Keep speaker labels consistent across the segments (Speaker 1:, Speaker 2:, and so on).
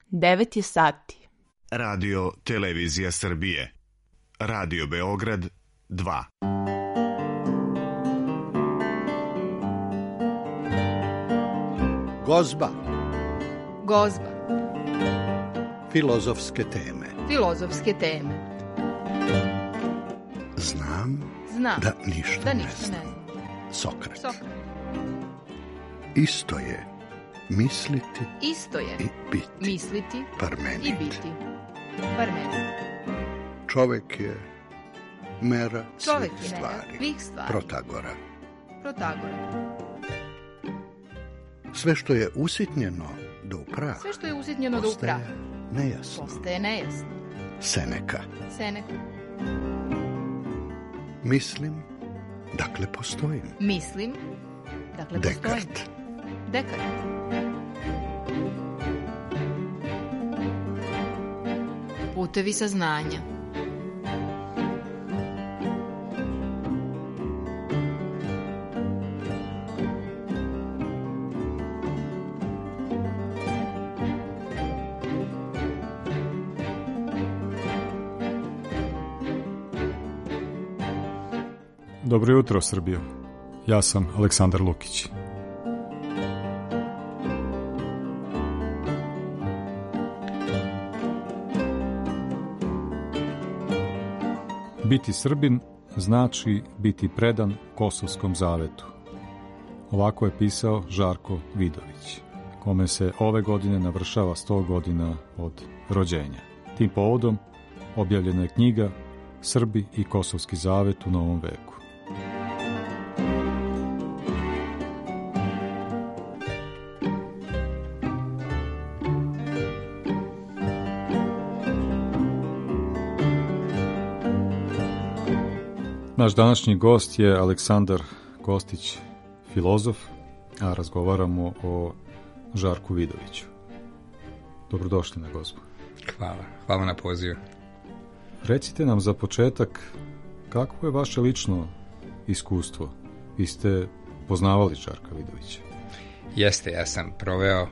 Speaker 1: 9 je sati.
Speaker 2: Radio Televizija Srbije. Radio Beograd 2.
Speaker 3: Gozba.
Speaker 4: Gozba.
Speaker 3: Filozofske teme.
Speaker 4: Filozofske teme.
Speaker 3: Znam da ništa ne znam. Sokrat. Isto je misliti i biti.
Speaker 4: Misliti
Speaker 3: Parmenid.
Speaker 4: i biti. Parmenid.
Speaker 3: Čovek je mera
Speaker 4: Čovek
Speaker 3: svih
Speaker 4: je mera
Speaker 3: stvari.
Speaker 4: svih stvari.
Speaker 3: Protagora. Sve što je usitnjeno do u prah.
Speaker 4: Sve što je usitnjeno do u prah.
Speaker 3: Postaje nejasno. Seneka. Mislim, dakle postojim. Dekart.
Speaker 4: Putevi saznanja.
Speaker 5: Dobro jutro, Srbijo. Ja sam Aleksandar Lukić. Biti Srbin znači biti predan Kosovskom zavetu. Ovako je pisao Žarko Vidović, kome se ove godine navršava 100 godina od rođenja. Tim povodom objavljena je knjiga Srbi i Kosovski zavet u novom veku. Naš današnji gost je Aleksandar Kostić, filozof, a razgovaramo o Žarku Vidoviću. Dobrodošli na Gozbu.
Speaker 6: Hvala na pozivu.
Speaker 5: Recite nam za početak, kakvo je vaše lično iskustvo? Vi ste poznavali Žarka Vidovića?
Speaker 6: Jeste, ja sam proveo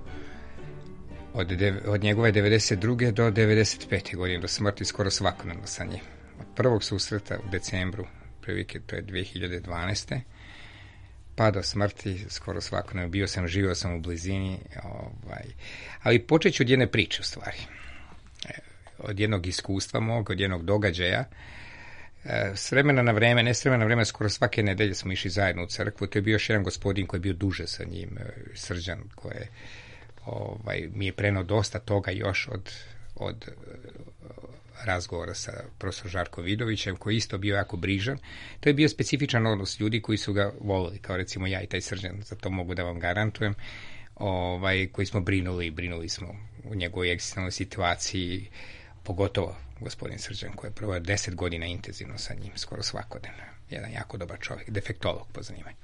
Speaker 6: od njegove 92. do 95. godine, do smrti skoro svakodnevno sa njim. Od prvog susreta u decembru, prilike to je 2012. pa do smrti skoro svakodnevno. Živio sam u blizini, ali počet ću od jedne priče u stvari. Od jednog iskustva mog, od jednog događaja. S vremena na vreme, skoro svake nedelje smo išli zajedno u crkvu. To je bio još jedan gospodin koji je bio duže sa njim, Srđan, koji mi je preneo dosta toga još od razgovora sa profesorom Žarkom Vidovićem, koji je isto bio jako brižan. To je bio specifičan odnos ljudi koji su ga volili, kao recimo ja i taj Srđan, za to mogu da vam garantujem, koji smo brinuli smo u njegovoj egzistencijalnoj situaciji, pogotovo gospodin Srđan, koji je proveo 10 godina intenzivno sa njim, skoro svakodnevno. Jedan jako dobar čovjek, defektolog po zanimanju.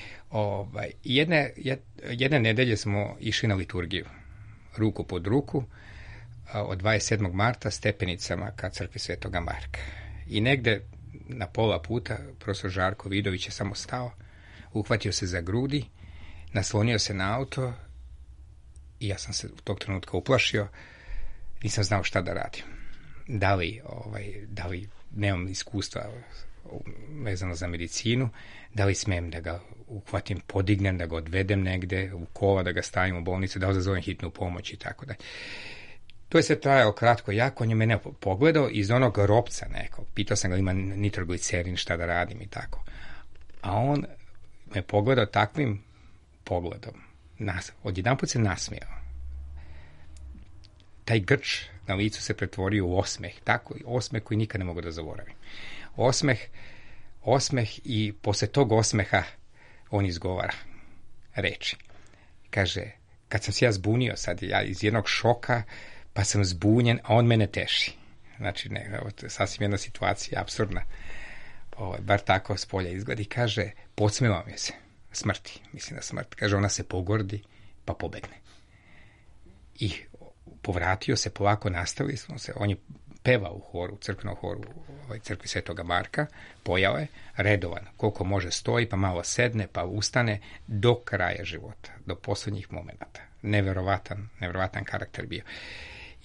Speaker 6: Jedne nedelje smo išli na liturgiju, ruku pod ruku, od 27. marta stepenicama ka crkvi Svetoga Marka. I negde na pola puta profesor Žarko Vidović je samo stao, uhvatio se za grudi, naslonio se na auto i ja sam se u tog trenutka uplašio, nisam znao šta da radim. Da li nemam iskustva vezano za medicinu, da li smijem da ga uhvatim, podignem, da ga odvedem negde u kola, da ga stavim u bolnicu, da li zazovem hitnu pomoć i tako dalje. To je sve trajao kratko jako, on je mene pogledao iz onog ropca nekog. Pitao sam ga ima nitroglicerin, šta da radim i tako. A on me pogledao takvim pogledom. Odjedanput se nasmijao. Taj grč na licu se pretvorio u osmeh. Tako, osmeh koji nikad ne mogu da zaboravim. Osmeh i posle tog osmeha on izgovara reči. Kaže, kad sam se ja zbunio sad, ja iz jednog šoka, pa sam zbunjen, a on mene teši. Znači, sasvim jedna situacija, apsurdna. Bar tako s polja izgleda. I kaže, podsmevao mi se smrti, mislim na smrt. Kaže, ona se pogordi, pa pobegne. I povratio se, polako nastavili smo se. On je pevao u horu, u crkvenom horu, crkvi Svetoga Marka, pojao je, redovan, koliko može stoji, pa malo sedne, pa ustane, do kraja života, do posljednjih momenata. Neverovatan karakter bio.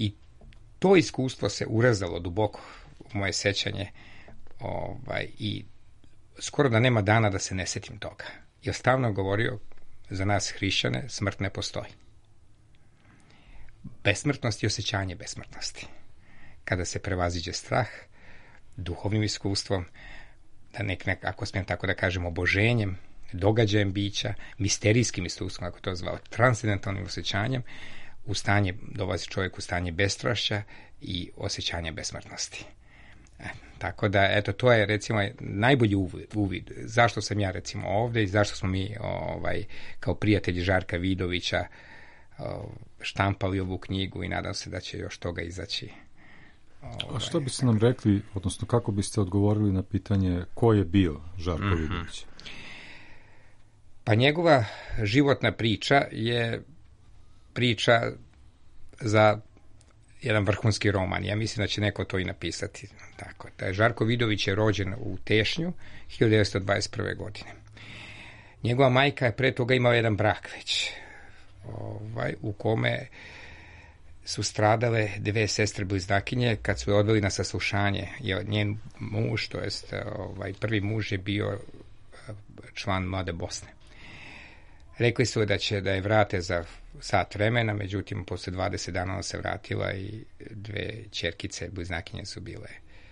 Speaker 6: I to iskustvo se urezalo duboko u moje sećanje i skoro da nema dana da se ne setim toga. Jer stalno govorio, za nas hrišćane smrt ne postoji. Besmrtnost i osjećanje besmrtnosti. Kada se prevaziđe strah, duhovnim iskustvom, ako smijem tako da kažem, oboženjem, događajem bića, misterijskim iskustvom, ako to zvao, transcendentalnim osjećanjem, dolazi čovjek u stanje bestrašća i osjećanja besmrtnosti. Tako da, eto, to je, recimo, najbolji uvid. Zašto sam ja, recimo, ovde i zašto smo mi, kao prijatelji Žarka Vidovića, štampali ovu knjigu i nadam se da će još toga izaći.
Speaker 5: A što biste nam rekli, odnosno kako biste odgovorili na pitanje ko je bio Žarko Vidović?
Speaker 6: Pa njegova životna priča je priča za jedan vrhunski roman. Ja mislim da će neko to i napisati. Tako, Žarko Vidović je rođen u Tešnju 1921. godine. Njegova majka je pre toga imala jedan brak već, u kome su stradale dve sestre bliznakinje kad su je odveli na saslušanje. Njen muž, to jest prvi muž, je bio član Mlade Bosne. Rekli su da je vrate za sat vremena, međutim, posle 20 dana ona se vratila i dve ćerkice bliznakinje su bile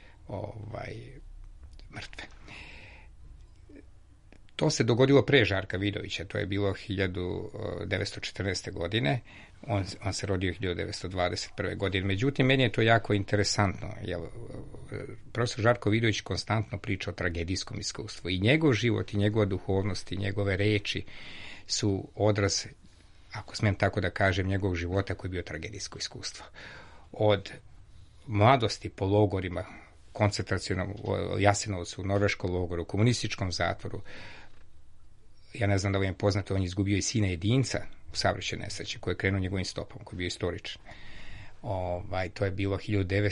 Speaker 6: mrtve. To se dogodilo pre Žarka Vidovića, to je bilo 1914. godine, on se rodio 1921. godine. Međutim, meni je to jako interesantno, jer profesor Žarko Vidović konstantno priča o tragedijskom iskustvu i njegov život i njegova duhovnost i njegove reči su odraz, ako smijem tako da kažem, njegovog života koji je bio tragedijsko iskustvo. Od mladosti po logorima, koncentracionom Jasenovcu, u norveškom logoru, komunističkom zatvoru, ja ne znam da vam je poznato, on je izgubio i sina jedinca u saobraćajnoj nesreći, koji je krenuo njegovim stopom, koji je bio istoričan. To je bilo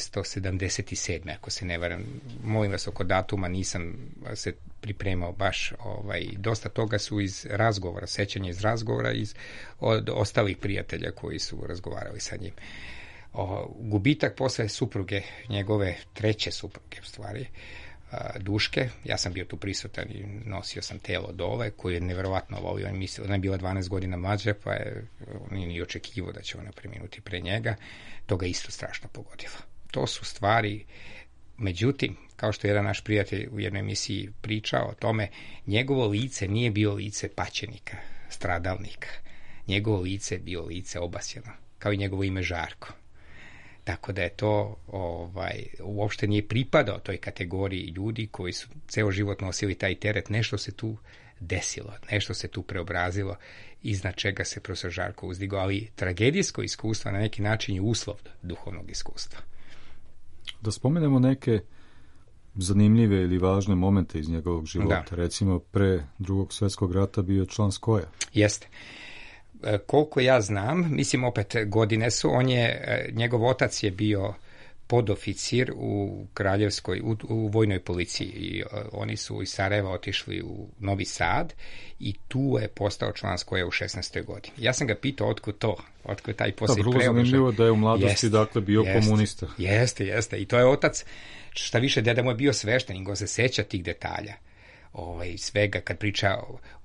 Speaker 6: 1977. ako se ne varam. Molim vas, oko datuma nisam se pripremao baš. Dosta toga su iz razgovora, sećanja iz razgovora od ostalih prijatelja koji su razgovarali sa njim. Gubitak posle supruge, njegove treće supruge, u stvari, Duške, ja sam bio tu prisutan i nosio sam telo dole, koju je neverovatno volio. Ona je bila 12 godina mlađa, pa nije ni očekivao da će ona preminuti pre njega. To ga isto strašno pogodilo. To su stvari, međutim, kao što je jedan naš prijatelj u jednoj emisiji pričao o tome, njegovo lice nije bilo lice paćenika, stradalnika. Njegovo lice je bilo lice obasjeno, kao i njegovo ime Žarko. Tako da je to uopšte nije pripadao toj kategoriji ljudi koji su ceo život nosili taj teret. Nešto se tu desilo, nešto se tu preobrazilo, iznad čega se profesor Žarko uzdigao, ali tragedijsko iskustvo na neki način je uslov duhovnog iskustva.
Speaker 5: Da spomenemo neke zanimljive ili važne momente iz njegovog života. Da. Recimo, pre Drugog svjetskog rata bio član SKOJ-a.
Speaker 6: Jeste. Koliko ja znam, mislim, opet godine su, njegov otac je bio podoficir u kraljevskoj, u vojnoj policiji i oni su iz Sarajeva otišli u Novi Sad i tu je postao član SKOJ-a u 16. godini. Ja sam ga pitao otkud taj poslije
Speaker 5: preobražaj. Vrlo zanimljivo da je u mladosti bio komunista.
Speaker 6: Jeste. I to je otac, šta više, deda mu je bio sveštenik, on se seća tih detalja. Svega kad priča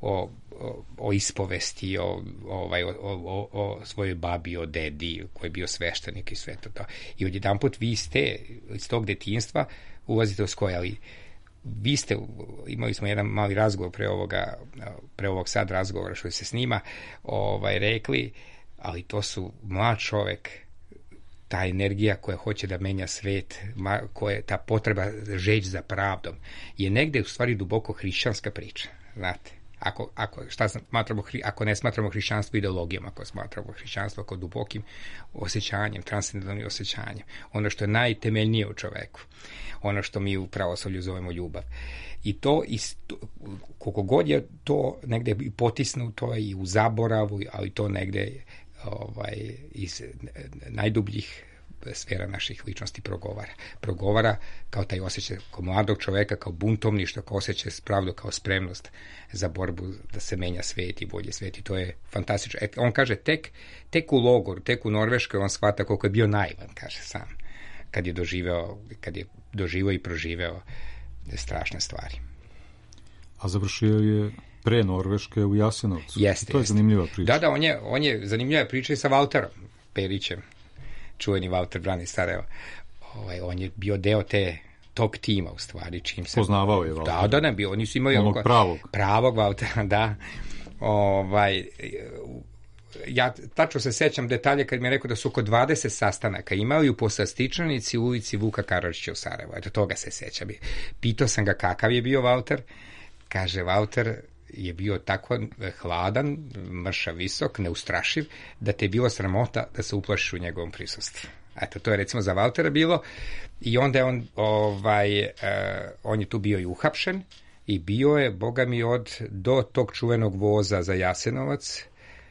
Speaker 6: o ispovesti, o svojoj babi, o dedi koji je bio sveštenik i sve to. I odjedanput vi ste iz tog detinjstva ulazite u SKOJ, ali vi ste, imali smo jedan mali razgovor pre ovog sad razgovora što se snima, rekli, ali to su mlad čovek, ta energija koja hoće da menja svet, ta potreba, žeđ za pravdom, je negde u stvari duboko hrišćanska priča, znate. Ako ne smatramo hrišćanstvo ideologijom, ako smatramo hrišćanstvo kao dubokim osjećanjem, transcendentalnim osjećanjem, ono što je najtemeljnije u čoveku, ono što mi u pravoslavlju zovemo ljubav. I to, koliko god je to negde potisnuto i u zaboravu, ali to negde iz najdubljih sfera naših ličnosti progovara. Progovara kao taj osjećaj, kao mladog čoveka, kao buntovništvo, kao osjećaj pravdu, kao spremnost za borbu da se menja svet i bolji svet. I to je fantastično. On kaže, tek u logoru, tek u Norveškoj on shvata koliko je bio naivan, kaže sam, kad je doživeo i proživeo strašne stvari.
Speaker 5: A završio je pre Norveške u Jasenovcu.
Speaker 6: Jeste,
Speaker 5: to je zanimljiva priča.
Speaker 6: Da, on je zanimljiva priča i sa Valterom Perićem, čuveni Valter brani Sarajevo. On je bio deo te top tima, u stvari, čim se...
Speaker 5: Poznavao je Valtera.
Speaker 6: Da, bio, oni su imali...
Speaker 5: Onog
Speaker 6: pravog Valtera, da. Ja tačno se sećam detalje kad mi je rekao da su oko 20 sastanaka imali u Poslastičanici u ulici Vuka Karadžića u Sarajevu. Eto, toga se sećam. Pitao sam ga kakav je bio Valter. Kaže, Valter je bio tako hladan, mršav, visok, neustrašiv, da te je bilo sramota da se uplašiš u njegovom prisustvu. Eto, to je recimo za Valtera bilo. I onda je on je tu bio i uhapšen i bio je, boga mi, do tog čuvenog voza za Jasenovac,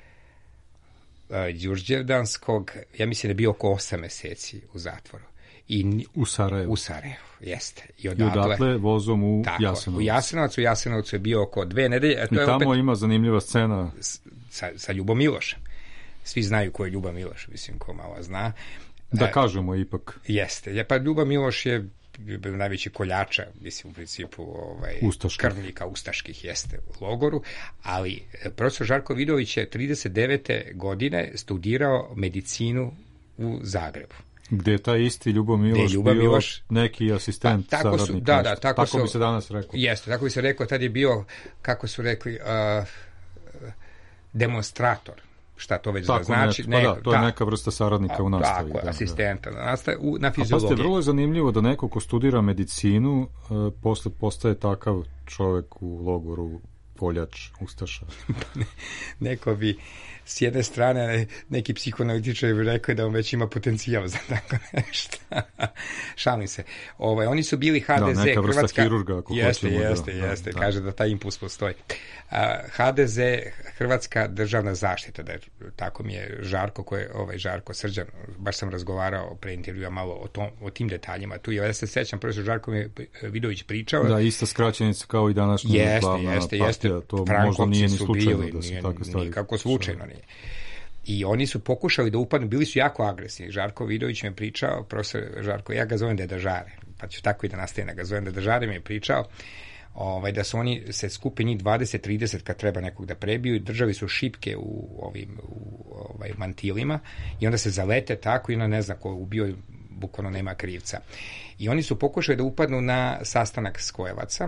Speaker 6: Đurđevdanskog, ja mislim da je bio oko 8 meseci u zatvoru.
Speaker 5: U Sarajevu.
Speaker 6: U Sarajevu, jeste.
Speaker 5: I odatle vozom u Jasenovac.
Speaker 6: U Jasenovcu je bio oko 2 nedelje.
Speaker 5: I tamo ima zanimljiva scena.
Speaker 6: Sa Ljubom Milošem. Svi znaju ko je Ljuba Miloš, mislim, ko malo zna.
Speaker 5: Da kažemo ipak.
Speaker 6: Jeste. Pa Ljuba Miloš je bio najveći koljača, mislim, u principu krvnika ustaških, jeste, u logoru, ali profesor Žarko Vidović je 39. godine studirao medicinu u Zagrebu.
Speaker 5: Gde je taj isti Ljubo Miloš bio neki asistent saradnik. Tako bi se danas rekao.
Speaker 6: Jeste, tako bi se rekao, tad je bio, kako su rekli, demonstrator. Šta to već znači?
Speaker 5: To je neka vrsta saradnika u nastavi.
Speaker 6: Tako, asistenta na fiziologiji.
Speaker 5: Pa ste, vrlo je zanimljivo da neko ko studira medicinu posle postaje takav čovek u logoru, koljač, ustaša.
Speaker 6: Neko bi, s jedne strane, neki psihoanalitičar bi rekao da on već ima potencijal za tako nešto. Šalim se. Oni su bili HDZ,
Speaker 5: da, neka vrsta hirurga, ako
Speaker 6: jeste. Kaže da taj impuls postoji. HDZ, Hrvatska državna zaštita, tako mi je Žarko Srđan, baš sam razgovarao pre intervjua malo o tim detaljima. Tu ja se sećam, profesor Žarko Vidović pričao.
Speaker 5: Da, ista skraćenica kao i današnja glavna partija, to možda nije ni slučajno da se tako stavi.
Speaker 6: Nikako slučajno nije. I oni su pokušali da upadnu, bili su jako agresivni. Žarko Vidović mi je pričao, profesor Žarko, ja ga zovem Deda Žare, pa ću tako i da nastavim, ga zovem Deda Žare, mi je pričao da su oni se skupe njih 20-30 kad treba nekog da prebiju i držali su šipke u mantilima i onda se zalete tako i onda ne zna ko ubio, bukvalno nema krivca. I oni su pokušali da upadnu na sastanak Skojevaca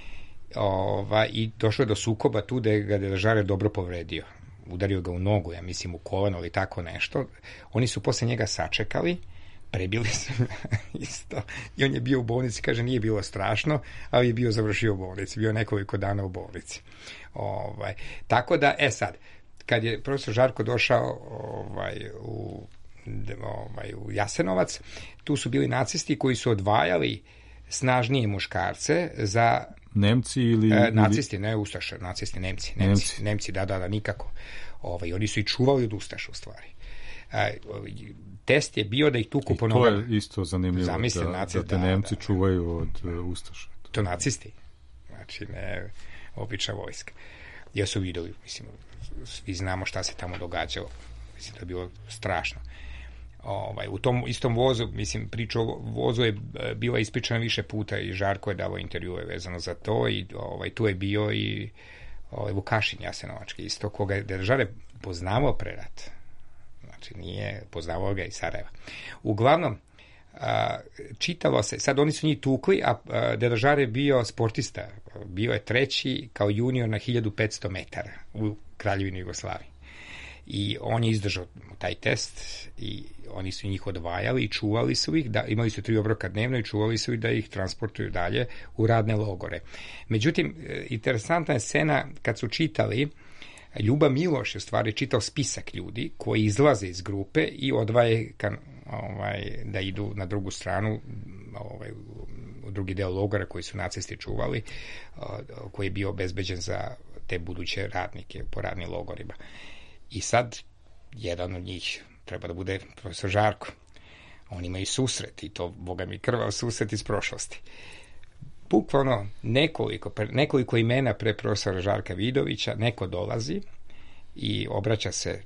Speaker 6: i došlo je do sukoba tu da ga Deda Žare dobro povredio. Udario ga u nogu, ja mislim u koleno ili tako nešto. Oni su posle njega sačekali, prebili su isto i on je bio u bolnici, kaže nije bilo strašno, ali je bio završio u bolnici, bio nekoliko dana u bolnici. Tako da, sad, kad je profesor Žarko došao u Jasenovac, tu su bili nacisti koji su odvajali snažnije muškarce za...
Speaker 5: Nemci ili...
Speaker 6: Nacisti, ne ustaše, nacisti, Nemci, da, nikako. Oni su i čuvali od ustaša, u stvari. Test je bio da ih tuku po nogama.
Speaker 5: To je isto zanimljivo, da te Nemci čuvaju od ustaša.
Speaker 6: To nacisti, znači ne obična vojska. Ja su videli, mislim, svi znamo šta se tamo događalo. Mislim, to je bilo strašno. U tom istom vozu, mislim, priča o vozu je bila ispričana više puta i Žarko je davao intervjue vezano za to i tu je bio i Vukašin Jasenovački isto, koga je Deda Žare poznavao pre rat. Znači, nije poznavao ga iz Sarajeva. Uglavnom, čitalo se, sad oni su njih tukli, a Deda Žare je bio sportista, bio je 3. kao junior na 1500 metara u Kraljevini Jugoslaviji. I on je izdržao taj test i oni su njih odvajali i čuvali su ih, imali su 3 obroka dnevno i čuvali su ih da ih transportuju dalje u radne logore. Međutim, interesantna je scena kad su čitali, Ljuba Miloš je u stvari čitao spisak ljudi koji izlaze iz grupe i odvaje da idu na drugu stranu, u drugi deo logora koji su nacisti čuvali, koji je bio obezbeđen za te buduće radnike po radnim logorima. I sad, jedan od njih treba da bude profesor Žarko. Oni imaju susret i to, boga mi, krvav susret iz prošlosti. Bukvalno nekoliko imena pre profesora Žarka Vidovića, neko dolazi i obraća se,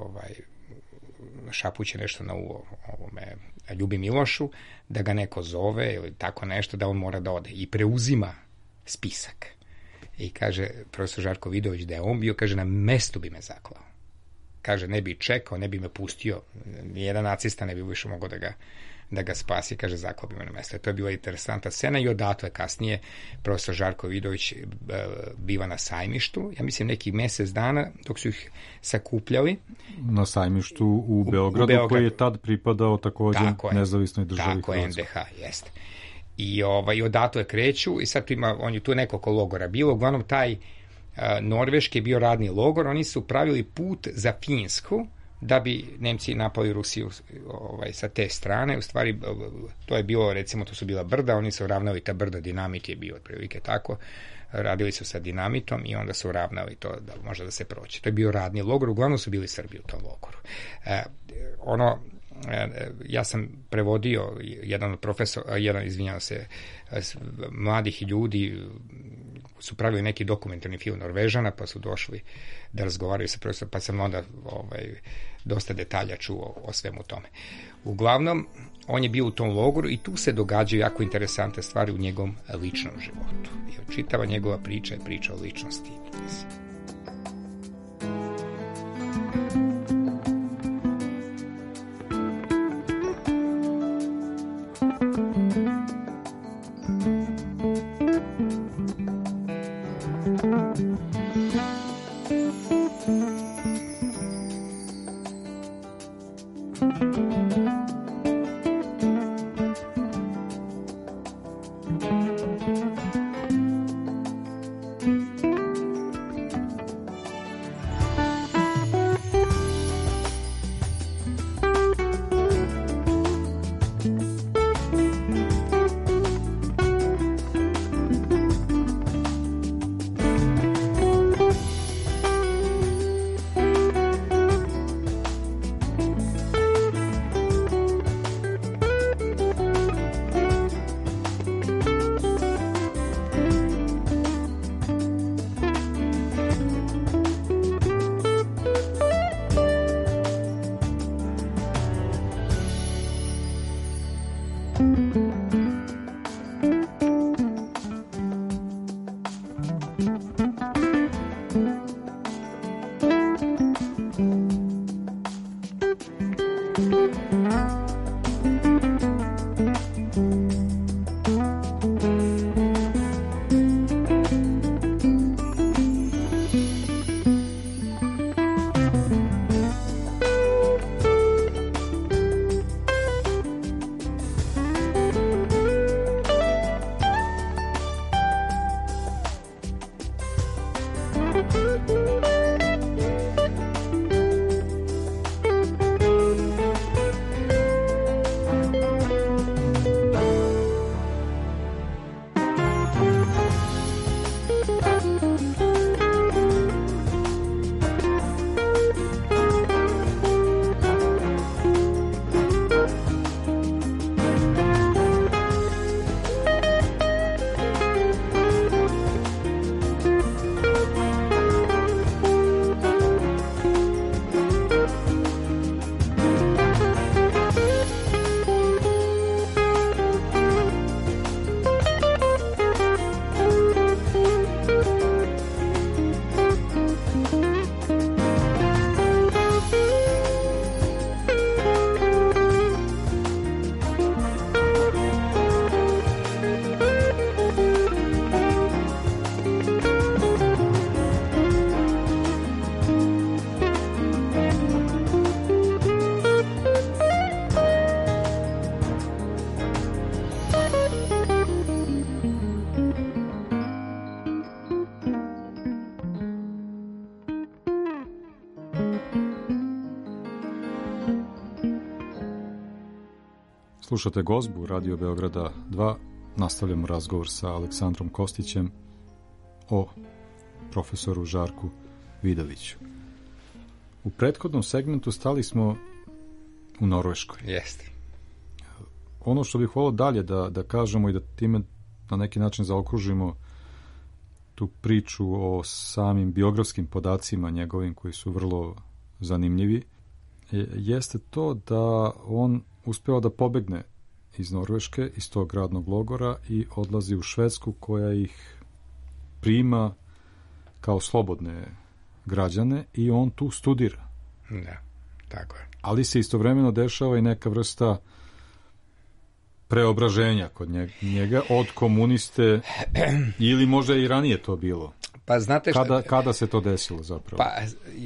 Speaker 6: šapuće nešto na ovome Ljubi Milošu, da ga neko zove ili tako nešto, da on mora da ode. I preuzima spisak. I kaže profesor Žarko Vidović da je on bio, kaže, na mestu bi me zaklao. Kaže, ne bi čekao, ne bi me pustio, nijedan nacista ne bi više mogao da ga spasi, kaže, zaklao bi me na mesto. To je bila interesantna scena i odatle kasnije profesor Žarko Vidović biva na Sajmištu, ja mislim nekih mjesec dana, dok su ih sakupljali.
Speaker 5: Na Sajmištu u Beogradu, koji je tad pripadao također nezavisnoj državi Hrvatskoj.
Speaker 6: Tako, NDH, jeste. I odatle kreću i sad on je tu nekoliko logora bilo, uglavnom taj norveški je bio radni logor, oni su pravili put za Finsku da bi Nemci napali Rusiju sa te strane. U stvari, to je bilo, recimo, to su bila brda, oni su ravnali ta brda, dinamit je bio otprilike tako, radili su sa dinamitom i onda su ravnali to da možda da se proći. To je bio radni logor, uglavnom su bili Srbi u tom logoru. Ja sam prevodio mladih ljudi su pravili neki dokumentarni film Norvežana, pa su došli da razgovaraju sa profesorom, pa sam onda dosta detalja čuo o svemu tome. Uglavnom, on je bio u tom logoru i tu se događaju jako interesantne stvari u njegovom ličnom životu. I čitava njegova priča je priča o ličnosti.
Speaker 5: Slušate Gozbu, Radio Beograda 2. Nastavljamo razgovor sa Aleksandrom Kostićem o profesoru Žarku Vidoviću. U prethodnom segmentu stali smo u Norveškoj.
Speaker 6: Jeste.
Speaker 5: ono što bih volio dalje da kažemo i da time na neki način zaokružimo tu priču o samim biografskim podacima njegovim koji su vrlo zanimljivi, jeste to da on uspeo da pobegne iz Norveške, iz tog radnog logora i odlazi u Švedsku koja ih prima kao slobodne građane i on tu studira.
Speaker 6: Da, tako je.
Speaker 5: Ali se istovremeno dešava i neka vrsta preobraženja kod njega od komuniste ili možda i ranije to bilo.
Speaker 6: Pa znate
Speaker 5: kada se to desilo zapravo?
Speaker 6: Pa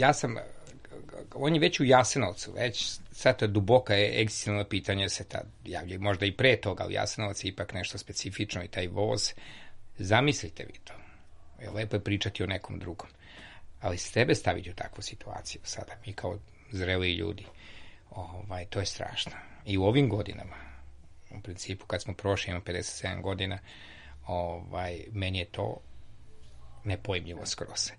Speaker 6: on je već u Jasenovcu, već sad to duboka je egzistencijalno pitanje se tad javlja, možda i pre toga, ali Jasenovac je ipak nešto specifično i taj voz. Zamislite vi to. Lepo je pričati o nekom drugom. Ali s tebe staviti u takvu situaciju sada, mi kao zreli ljudi, to je strašno. I u ovim godinama, u principu, kad smo prošli, imam 57 godina, meni je to nepojmljivo skroz.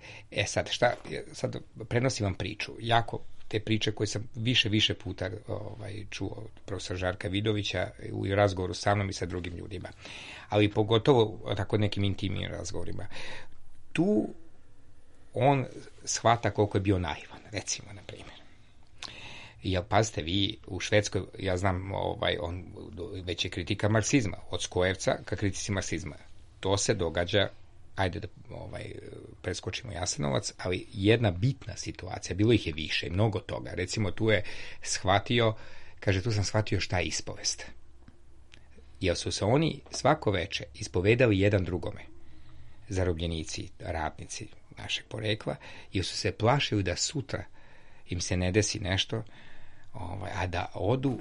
Speaker 6: Sad prenosim vam priču. Jako te priče koje sam više puta čuo od profesora Žarka Vidovića u razgovoru sa mnom i sa drugim ljudima. Ali pogotovo tako nekim intimnim razgovorima. Tu on shvata koliko je bio naivan, recimo, na primjer. Jer, pazite, vi u Švedskoj, ja znam, on već je kritika marksizma, od Skojevca ka kritici marksizma. To se događa, ajde da preskočimo Jasenovac, ali jedna bitna situacija, bilo ih je više, mnogo toga. Recimo, tu je shvatio, kaže, tu sam shvatio šta je ispovest. Jer su se oni svako veče ispovedali jedan drugome, zarobljenici, radnici našeg porekla, jer su se plašili da sutra im se ne desi nešto, a da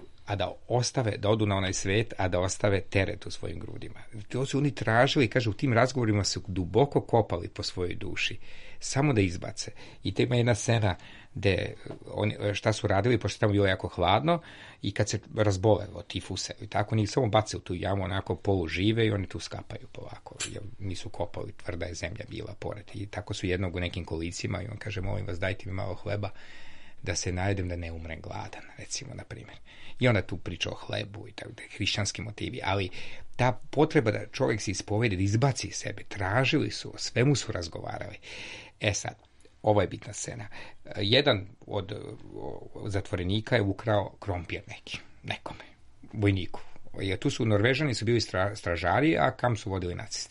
Speaker 6: odu na onaj svet, a da ostave teret u svojim grudima. To su oni tražili, kaže, u tim razgovorima su duboko kopali po svojoj duši, samo da izbace. I to ima jedna scena gde šta su radili, pošto tamo bilo jako hladno, i kad se razbole od tifuse, i tako njih samo bace u tu jamu, onako polužive, i oni tu skapaju polako, jer nisu kopali, tvrda je zemlja bila pored. I tako su jednog u nekim kolicima, i on kaže, molim vas, dajte mi malo hleba, da se najedem da ne umrem gladan, recimo, na primjer. I onda tu priča o hlebu i tako, hrišćanski motivi, ali ta potreba da čovjek se ispovedi, da izbaci iz sebe, tražili su, o svemu su razgovarali. Sad, ovo je bitna scena. Jedan od zatvorenika je ukrao krompir nekome, vojniku. Jer tu su Norvežani su bili stražari, a kam su vodili nacisti.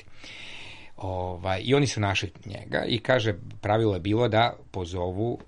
Speaker 6: I oni su našli njega i kaže, pravilo je bilo da pozovu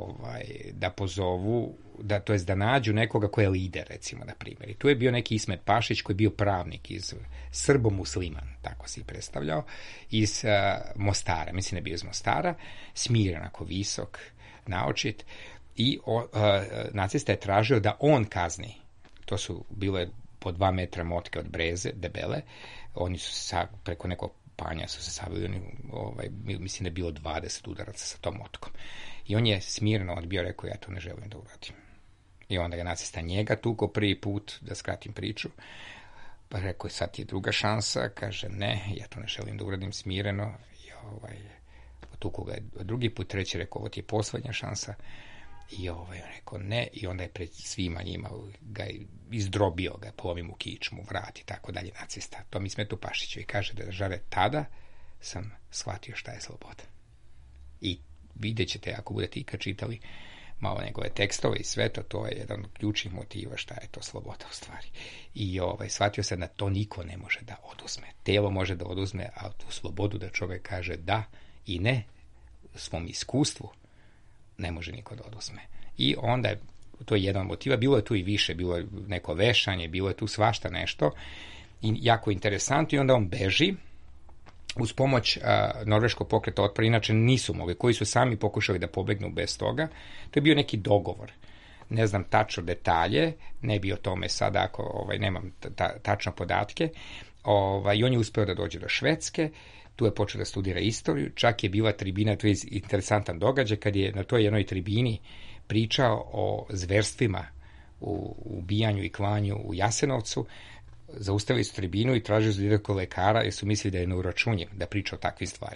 Speaker 6: da nađu nekoga ko je lider, recimo, na primjer. I tu je bio neki Ismet Pašić koji je bio pravnik iz Srbo-musliman, tako se i predstavljao, iz Mostara, mislim da je bio iz Mostara, smiren, ako visok, naočit, i nacista je tražio da on kazni. To su bile po 2 metra motke od breze, debele, oni su preko nekog panja su se savili, mislim da je bilo 20 udaraca sa tom motkom. I on je smirno odbio, rekao, ja to ne želim da uradim. I onda ga nacista njega tukao prvi put, da skratim priču, pa rekao je, sad je druga šansa, kaže, ne, ja to ne želim da uradim, smireno, i tukao ga je drugi put, treći rekao, ovo ti je poslednja šansa, i on rekao ne, i onda je pred svima njima ga izdrobio, ga polomim u kičmu, vrat i tako dalje, nacista. To mi Ismetu Pašiću i kaže da žare, tada sam shvatio šta je sloboda. I vidjet ćete, ako budete ikad čitali malo njegove tekstove i sve to je jedan od ključnih motiva šta je to sloboda u stvari. I shvatio sam da to niko ne može da oduzme. Telo može da oduzme, a tu slobodu da čovjek kaže da i ne svom iskustvu ne može niko da oduzme. I onda je, to je jedan motiva, bilo je tu i više, bilo je neko vešanje, bilo je tu svašta nešto i jako interesantno, i onda on beži uz pomoć norveškog pokreta otpora, inače nisu mogli, koji su sami pokušali da pobegnu bez toga. To je bio neki dogovor. Ne znam tačno detalje, ne bi o tome sada, ako nemam tačno podatke. I on je uspeo da dođe do Švedske, tu je počeo da studira istoriju, čak je bila tribina, to je interesantan događaj, kad je na toj jednoj tribini pričao o zverstvima u ubijanju i klanju u Jasenovcu. Zaustavili su tribinu i tražili su direktnog lekara jer su mislili da je neuračunjiv da priča o takvim stvarima.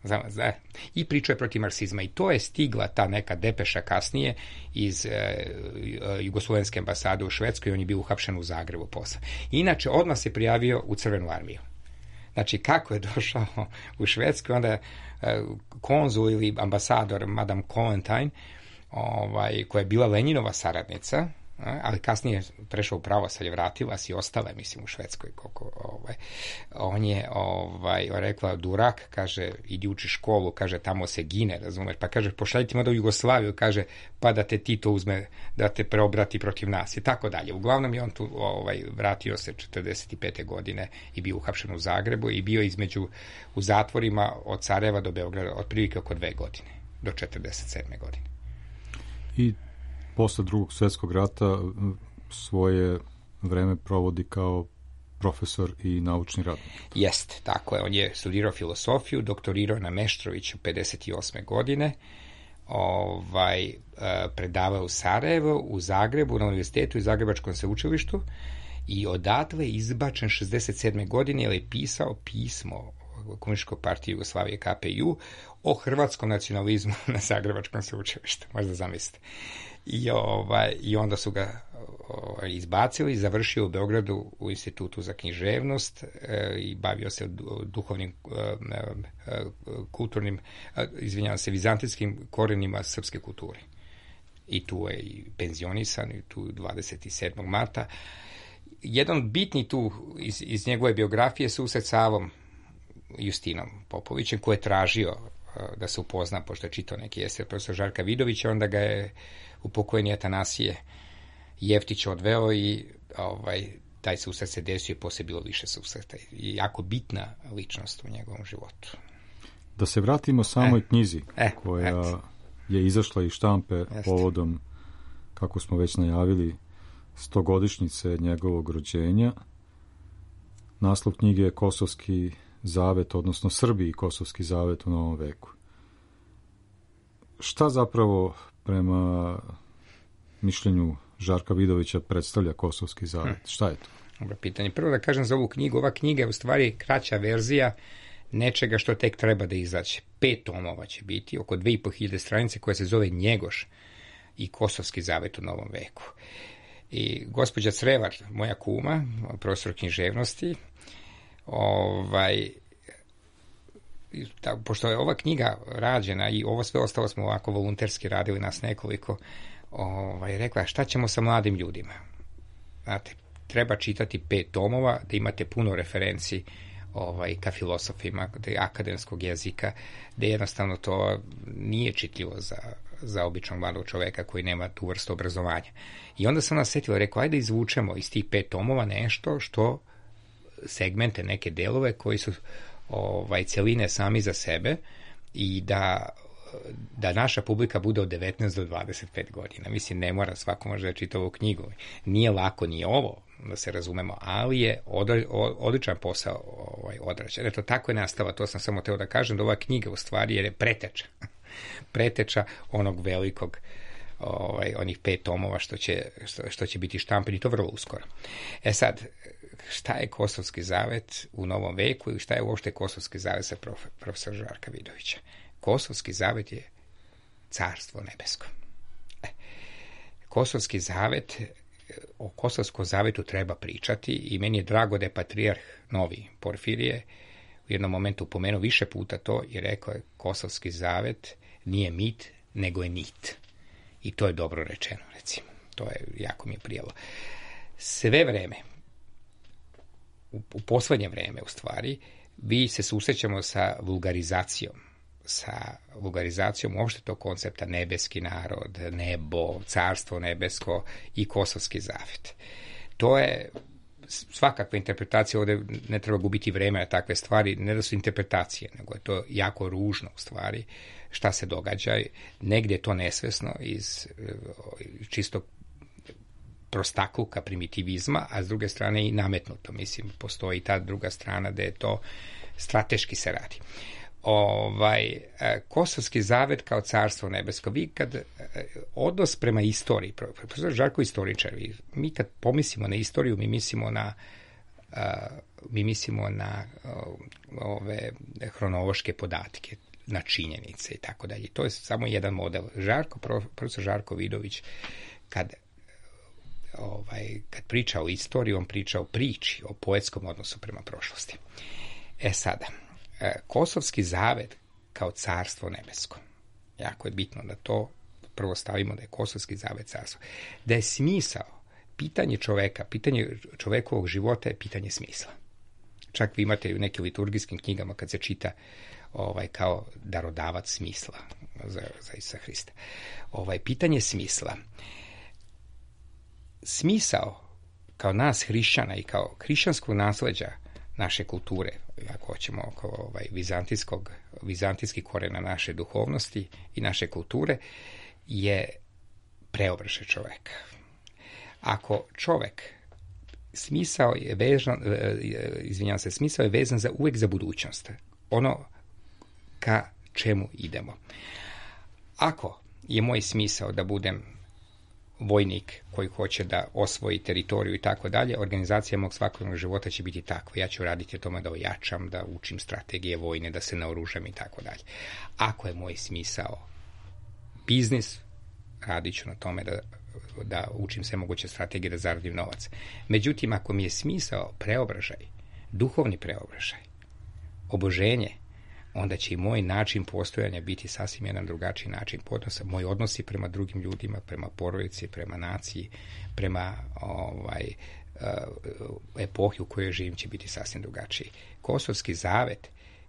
Speaker 6: I pričao je protiv marksizma. I to je stigla ta neka depeša kasnije iz Jugoslovenske ambasade u Švedskoj, on je bio uhapšen u Zagrebu posle. Inače, odmah se prijavio u Crvenu armiju. Znači, kako je došao u Švedsku, onda konzul ili ambasador, Madame Kolentine, koja je bila Lenjinova saradnica, ali kasnije prešao u pravoslavlje, vratila se i ostala je, mislim, u Švedskoj. On je rekla, durak, kaže, idi uči školu, kaže, tamo se gine, razumeš, pa kaže, pošaljite me do Jugoslaviju, kaže, pa da te Tito uzme, da te preobrati protiv nas i tako dalje. Uglavnom je on tu vratio se 45. godine i bio uhapšen u Zagrebu i bio u zatvorima od Sarajeva do Beograda otprilike oko 2 godine, do 47. godine.
Speaker 5: I posle Drugog svjetskog rata svoje vreme provodi kao profesor i naučni radnik.
Speaker 6: Jeste, tako je. On je studirao filosofiju, doktorirao na Meštroviću 58. godine, predavao u Sarajevu, u Zagrebu, na univerzitetu i Zagrebačkom sveučilištu i odatle je izbačen 67. godine jer je pisao pismo Komunističkoj partiji Jugoslavije KPJ o hrvatskom nacionalizmu na Zagrebačkom sveučilištu. Možda zamislite. I onda su ga izbacili i završio u Beogradu u Institutu za književnost i bavio se duhovnim, kulturnim, vizantijskim korenima srpske kulture. I tu je i penzionisan, i tu 27. marta. Jedan bitni tu iz njegove biografije susret sa Avom Justinom Popovićem, koji je tražio da se upozna, pošto je čitao neki esej profesora Žarka Vidovića, onda ga je upokojeni Atanasije Jeftić odveo i taj susret se desio i poslije bilo više susreta. I jako bitna ličnost u njegovom životu.
Speaker 5: Da se vratimo samoj knjizi koja je izašla iz štampe povodom, kako smo već najavili, 100-godišnjice njegovog rođenja. Naslov knjige je Kosovski zavet, odnosno Srbiji Kosovski zavet u novom veku. Šta zapravo prema mišljenju Žarka Vidovića predstavlja Kosovski zavet? Šta je to?
Speaker 6: Dobro pitanje. Prvo da kažem za ovu knjigu. Ova knjiga je u stvari kraća verzija nečega što tek treba da izađe. 5 tomova će biti, oko 2500 stranice, koja se zove Njegoš i Kosovski zavet u novom veku. I gospođa Crevar, moja kuma, profesor književnosti, pošto je ova knjiga rađena i ovo sve ostalo smo ovako volunterski radili, nas nekoliko, rekla šta ćemo sa mladim ljudima. Znate, treba čitati 5 tomova, da imate puno referenci ka filosofima, akademskog jezika, da jednostavno to nije čitljivo za običnog mladog čoveka koji nema tu vrstu obrazovanja. I onda sam nas setila, rekao, ajde izvučemo iz tih 5 tomova nešto što segmente, neke delove koji su celine sami za sebe i da naša publika bude od 19 do 25 godina. Mislim, ne mora svako može da čita ovu knjigu. Nije lako ni ovo, da se razumemo, ali je odličan posao odrađen. Eto, tako je nastava, to sam samo teo da kažem, da ova knjiga u stvari je preteča onog velikog, onih 5 tomova što će biti štampani, to vrlo uskoro. Sad, šta je Kosovski zavet u novom veku i šta je uopšte Kosovski zavet sa profesora Žarka Vidovića? Kosovski zavet je carstvo nebesko. Kosovski zavet, o Kosovskom zavetu treba pričati i meni je drago da je patrijarh novi Porfirije u jednom momentu pomenuo više puta to i rekao je Kosovski zavet nije mit, nego je nit. I to je dobro rečeno, recimo. To je, jako mi je prijelo. Sve vreme, u poslednje vreme, u stvari, vi se susrećamo sa vulgarizacijom uopšte tog koncepta nebeski narod, nebo, carstvo nebesko i Kosovski zavet. To je svakakva interpretacija, ovde ne treba gubiti vreme na takve stvari, ne da su interpretacije, nego je to jako ružno u stvari šta se događa. Negdje je to nesvesno iz čisto prostakluka, primitivizma, a s druge strane i nametnuto. Mislim, postoji ta druga strana da je to strateški se radi. Kosovski zavet kao carstvo nebesko. Vi kad odnos prema istoriji, profesor Žarko istoričar, mi kad pomislimo na istoriju, mi mislimo na ove hronološke podatke. na činjenice i tako dalje. To je samo jedan model. Profesor Žarko Vidović, kad priča o istoriji, on priča o priči, o poetskom odnosu prema prošlosti. Sada, Kosovski zavet kao carstvo nebesko. Jako je bitno da to prvo stavimo, da je Kosovski zavet carstvo. Da je smisao, pitanje čoveka, pitanje čovekovog života je pitanje smisla. Čak vi imate u nekim liturgijskim knjigama kad se čita kao darodavac smisla za Isusa Hrista. Pitanje smisla. Smisao kao nas hrišćana i kao hrišćanskog nasleđa naše kulture, ako hoćemo oko vizantijski korena naše duhovnosti i naše kulture, je preobražaj čoveka. Ako čovek smisao je vezan uvijek za budućnost. Ono ka čemu idemo. Ako je moj smisao da budem vojnik koji hoće da osvoji teritoriju i tako dalje, organizacija mog svakodnevnog života će biti takva. Ja ću raditi o tome da ojačam, da učim strategije vojne, da se naoružam i tako dalje. Ako je moj smisao biznis, radit ću na tome da učim sve moguće strategije da zaradim novac. Međutim, ako mi je smisao preobražaj, duhovni preobražaj, oboženje, onda će i moj način postojanja biti sasvim jedan drugačiji način podnosa. Moji odnosi prema drugim ljudima, prema porodici, prema naciji, prema epohi u kojoj živim će biti sasvim drugačiji. Kosovski zavet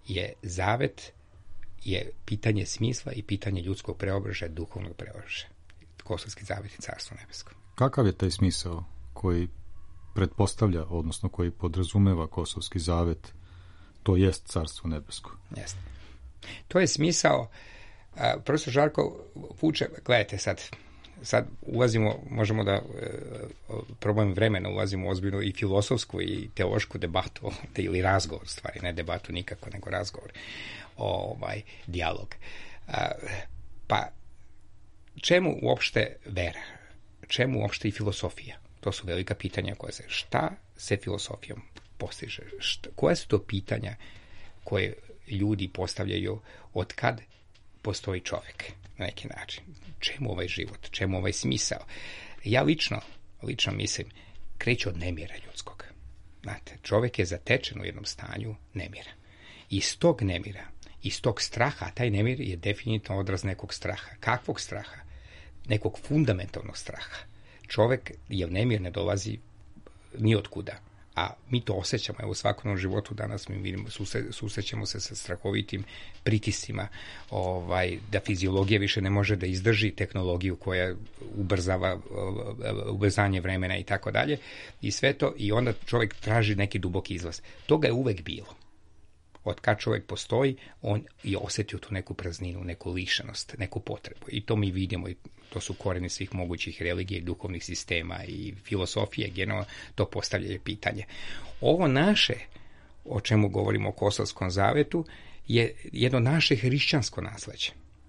Speaker 6: je pitanje smisla i pitanje ljudskog preobražaja, duhovnog preobražaja. Kosovski zavet je carstvo nebesko.
Speaker 5: Kakav je taj smisao koji pretpostavlja, odnosno koji podrazumeva Kosovski zavet? To jest carstvo nebesko.
Speaker 6: Jeste. To je smisao. Profesor Žarko vuče, gledajte sad ulazimo, možemo da problem vremena ulazimo ozbiljno i filosofsku i teološku debatu, ili razgovor, stvari, ne debatu nikako, nego razgovor, dijalog. Pa čemu uopšte vera? Čemu uopšte i filosofija? To su velika pitanja koja se, šta se filosofijom postiže? Koja su to pitanja koje ljudi postavljaju od kad postoji čovjek na neki način? Čemu ovaj život? Čemu ovaj smisao? Ja lično mislim, kreće od nemira ljudskog. Znate, čovjek je zatečen u jednom stanju nemira. Iz tog nemira, iz tog straha, taj nemir je definitivno odraz nekog straha. Kakvog straha? Nekog fundamentalnog straha. Čovjek, jer nemir ne dolazi ni od kuda. A mi to osjećamo, evo u svakodnevnom životu danas mi vidimo, susrećemo se sa strahovitim pritiscima, da fiziologija više ne može da izdrži tehnologiju koja ubrzava ubrzanje vremena i tako dalje, i sve to, i onda čovjek traži neki duboki izlaz. Toga je uvek bilo. Od kad čovjek postoji, on je osjetio tu neku prazninu, neku lišenost, neku potrebu. I to mi vidimo, i to su korijeni svih mogućih religija i duhovnih sistema i filosofije, generalno to postavlja pitanje. Ovo naše, o čemu govorimo o Kosovskom zavetu, je jedno naše hrišćansko nasleđe.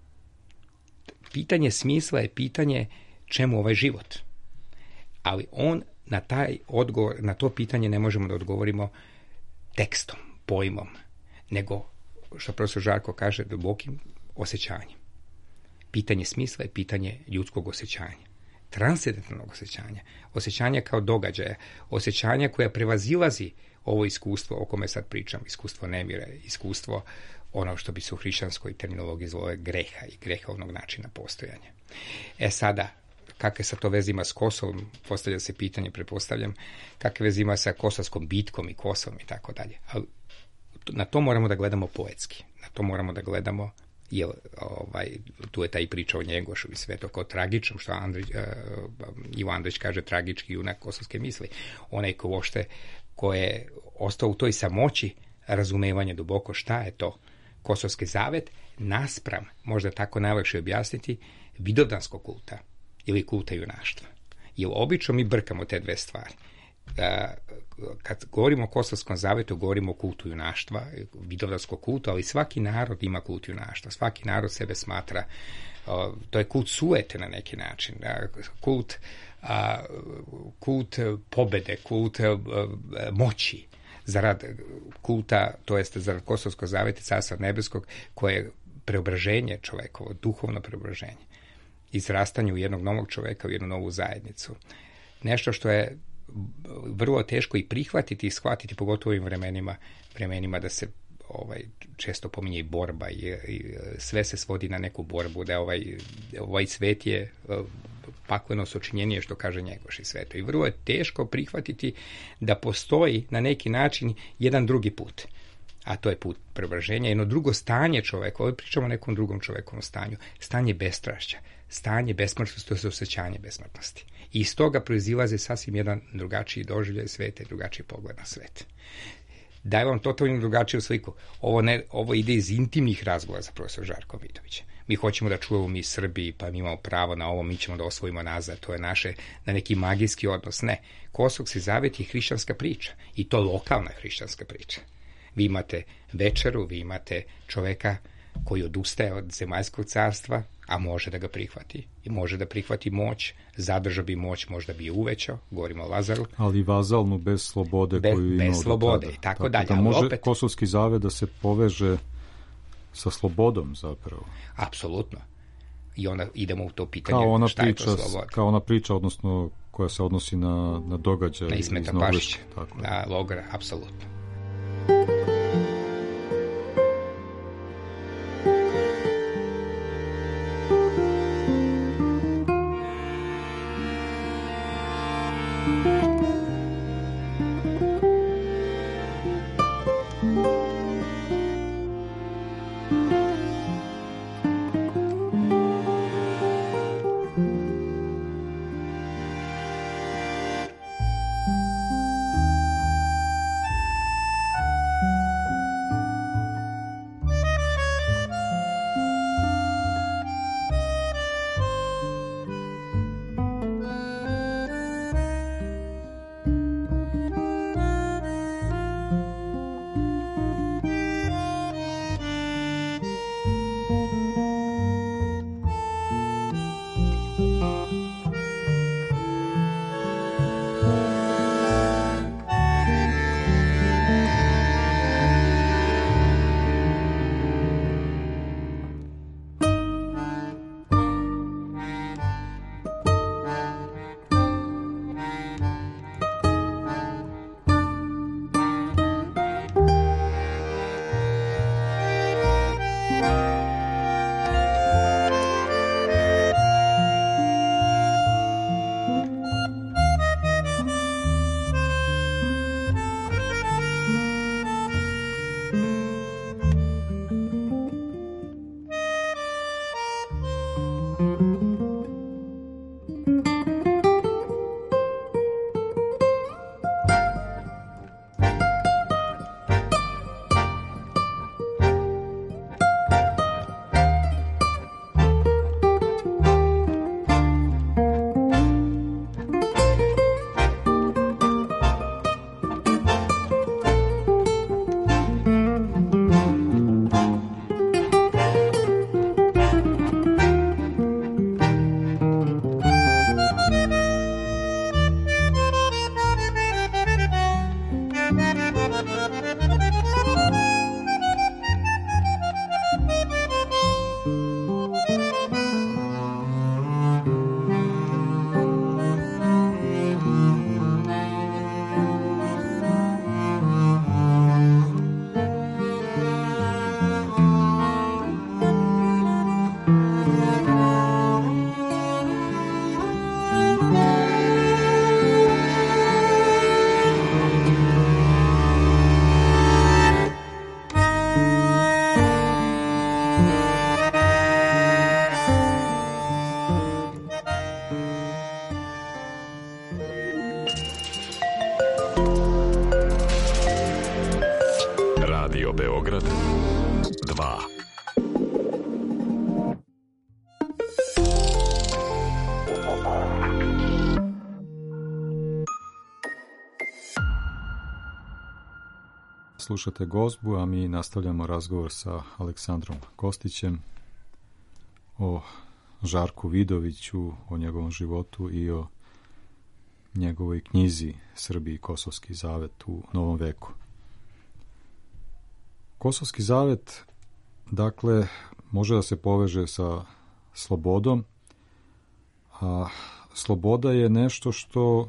Speaker 6: Pitanje smisla je pitanje čemu ovaj život. Ali on na taj odgovor, na to pitanje ne možemo da odgovorimo tekstom, pojmom, nego, što profesor Žarko kaže, dubokim osjećanjem. Pitanje smisla je pitanje ljudskog osjećanja, transcendentalnog osjećanja, osjećanja kao događaja, osjećanja koja prevazilazi ovo iskustvo o kome sad pričam, iskustvo nemira, iskustvo ono što bi se u hrišćanskoj terminologiji zove greha i grehovnog načina postojanja. Sada, kakve sa to vezima s Kosovom, postavlja se pitanje, pretpostavljam, kakve vezima sa Kosovskom bitkom i Kosovom i tako dalje. Ali na to moramo da gledamo poetski, na to moramo da gledamo, jer tu je taj priča o Njegošu i sve to kao tragično, što Ivo Andrić kaže, tragički junak kosovske misli. Onaj ko je ostao u toj samoći razumevanja duboko šta je to Kosovski zavet, naspram, možda tako najlakše objasniti, vidovdanskog kulta ili kulta junaštva. Jer obično mi brkamo te dve stvari. Kad govorimo o Kosovskom zavetu, govorimo o kultu junaštva, vidovdanskog kulta, ali svaki narod ima kult junaštva, svaki narod sebe smatra, to je kult sujete na neki način, kult pobede, kult moći, zarad kulta, to jest zarad Kosovskog zaveta, carstva nebeskog, koje preobraženje čovekovo, duhovno preobraženje, izrastanje u jednog novog čoveka, u jednu novu zajednicu. Nešto što je vrlo teško i prihvatiti i shvatiti, pogotovo u ovim vremenima da se često pominje i borba i sve se svodi na neku borbu, da ovaj svet je pakleno sočinjenije, što kaže Njegoš iz sveta. I vrlo je teško prihvatiti da postoji na neki način jedan drugi put, a to je put preobraženja, jedno drugo stanje čoveka. Ovdje pričamo o nekom drugom čovekovom stanju, stanje bestrašća, stanje besmrtnosti, to je osjećanje besmrtnosti. I iz toga proizilaze sasvim jedan drugačiji doživljaj sveta i drugačiji pogled na svet. Daje vam totalno drugačiju sliku. Ovo ide iz intimnih razgovora za profesor Žarko Vidovića. Mi hoćemo da čuvamo mi Srbiji, pa mi imamo pravo na ovo, mi ćemo da osvojimo nazad, to je naše, na neki magijski odnos. Ne, Kosovski zavet je hrišćanska priča i to lokalna hrišćanska priča. Vi imate večeru, vi imate čoveka koji odustaje od zemaljskog carstva, a može da ga prihvati. I može da prihvati moć, zadržao bi moć, možda bi je uvećao, govorimo o Lazaru.
Speaker 5: Ali vazalnu, bez slobode koju imao
Speaker 6: bez slobode i tako dalje. Da
Speaker 5: može opet Kosovski zavet da se poveže sa slobodom zapravo.
Speaker 6: Apsolutno. I onda idemo u to pitanje šta je to sloboda.
Speaker 5: Kao ona priča, odnosno koja se odnosi na događaj
Speaker 6: na Ismeta Pašića, na logora, apsolutno.
Speaker 2: Radio Beograd 2.
Speaker 5: Slušate Gozbu, a mi nastavljamo razgovor sa Aleksandrom Kostićem o Žarku Vidoviću, o njegovom životu i o njegovoj knjizi Srbiji i Kosovski zavet u novom veku. Kosovski zavet, dakle, može da se poveže sa slobodom, a sloboda je nešto što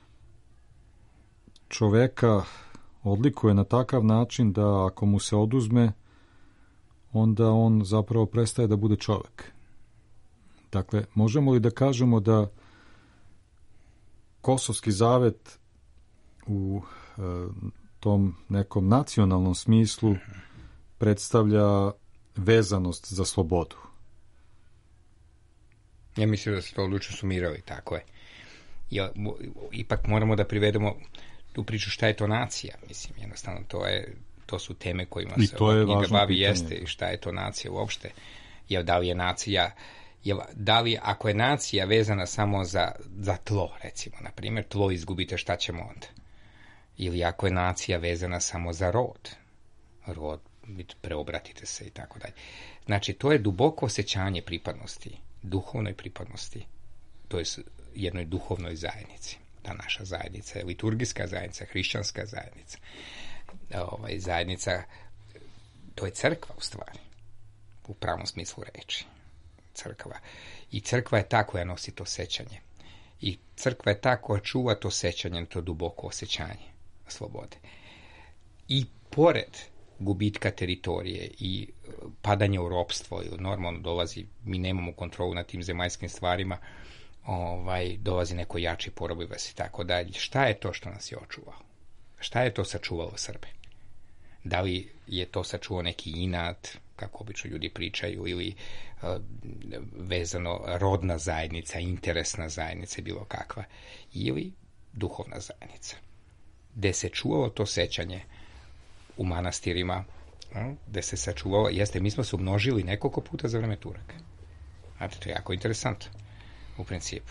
Speaker 5: čoveka odlikuje na takav način da ako mu se oduzme, onda on zapravo prestaje da bude čovek. Dakle, možemo li da kažemo da Kosovski zavet u tom nekom nacionalnom smislu predstavlja vezanost za slobodu?
Speaker 6: Ja mislim da se to odlučno sumirali, tako je. Ipak moramo da privedemo tu priču šta je to nacija. Mislim, jednostavno to su teme kojima se ova knjiga bavi, jeste i šta je to nacija uopšte. Da li je nacija, ako je nacija vezana samo za tlo, recimo, na primjer, tlo izgubite, šta ćemo onda? Ili ako je nacija vezana samo za rod, preobratite se i tako dalje. Znači, to je duboko osjećanje pripadnosti, duhovnoj pripadnosti, to je jednoj duhovnoj zajednici. Ta naša zajednica je liturgijska zajednica, hrišćanska zajednica. Zajednica, to je crkva u stvari, u pravom smislu reči. Crkva. I crkva je ta koja nosi to sećanje. I crkva je ta koja čuva to sećanje, to duboko osjećanje slobode. I pored gubitka teritorije i padanja u ropstvo, ili normalno dolazi, mi nemamo kontrolu nad tim zemaljskim stvarima, dolazi neko jači porobivac i tako dalje. Šta je to što nas je očuvalo? Šta je to sačuvalo Srbe? Da li je to sačuvao neki inat, kako obično ljudi pričaju, ili vezano rodna zajednica, interesna zajednica, bilo kakva, ili duhovna zajednica, gde se čuvalo to sećanje u manastirima, gde se sačuvalo, jeste, mi smo se umnožili nekoliko puta za vreme Turaka. Znate, to je jako interesantno, u principu,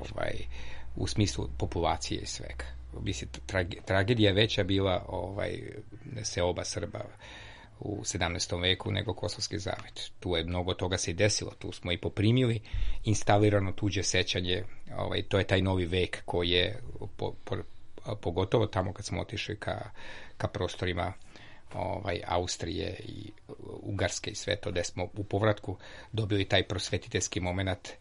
Speaker 6: u smislu populacije i svega. Mislim, tragedija veća bila seoba Srba u 17. veku nego Kosovski zavet. Tu je mnogo toga se i desilo, tu smo i poprimili instalirano tuđe sećanje, to je taj novi vek koji je pogotovo tamo kad smo otišli ka prostorima Austrije i Ugarske i sve to, gde smo u povratku dobili taj prosvetiteljski moment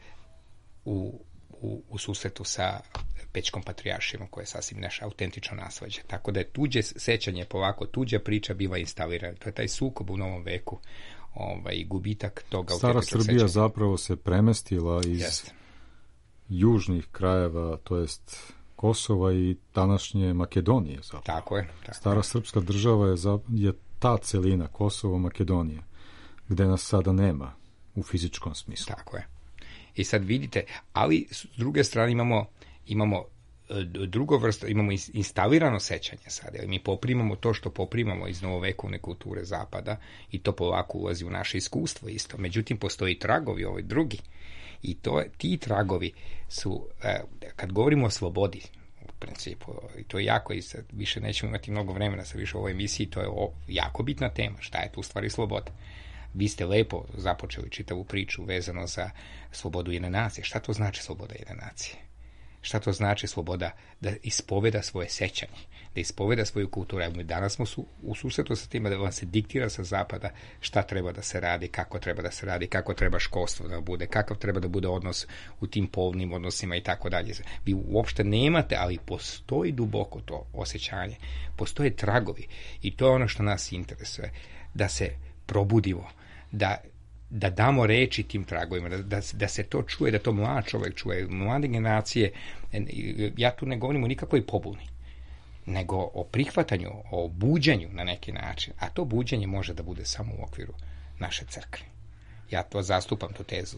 Speaker 6: u susretu sa Pećkom patrijaršijom, koje je sasvim naše autentično nasleđe. Tako da je tuđe sećanje, polako tuđa priča bila instalirana. To je taj sukob u novom veku i gubitak toga autentičnog sećanja.
Speaker 5: Stara Srbija zapravo se premestila iz južnih krajeva, to jest Kosova i današnje Makedonije. Zapravo.
Speaker 6: Tako je.
Speaker 5: Stara srpska država je ta celina, Kosovo, Makedonija, gde nas sada nema u fizičkom smislu.
Speaker 6: Tako je. I sad vidite, ali s druge strane imamo drugo vrsto, imamo instalirano sećanje sad, jer mi poprimamo to što poprimamo iz novovekovne kulture zapada i to polako ulazi u naše iskustvo isto. Međutim, postoji tragovi, drugi. I ti tragovi su, kad govorimo o slobodi, u principu, i to je jako, i sad više nećemo imati mnogo vremena sa više u ovoj emisiji, to je jako bitna tema, šta je tu u stvari sloboda. Vi ste lepo započeli čitavu priču vezano za slobodu jedne nacije. Šta to znači sloboda jedne nacije? Šta to znači sloboda da ispoveda svoje sećanje, da ispoveda svoju kulturu? Evo, danas smo u susretu sa tim da vam se diktira sa zapada šta treba da se radi, kako treba da se radi, kako treba školstvo da bude, kakav treba da bude odnos u tim polnim odnosima i tako dalje. Vi uopšte nemate, ali postoji duboko to osjećanje, postoje tragovi i to je ono što nas interesuje, da se probudimo, da damo reči tim tragovima, da se to čuje, da to mlad čovjek čuje, mlade generacije. Ja tu ne govorim o nikakvoj pobuni, nego o prihvatanju, o buđenju na neki način, a to buđenje može da bude samo u okviru naše crkve. Ja to zastupam, tu tezu.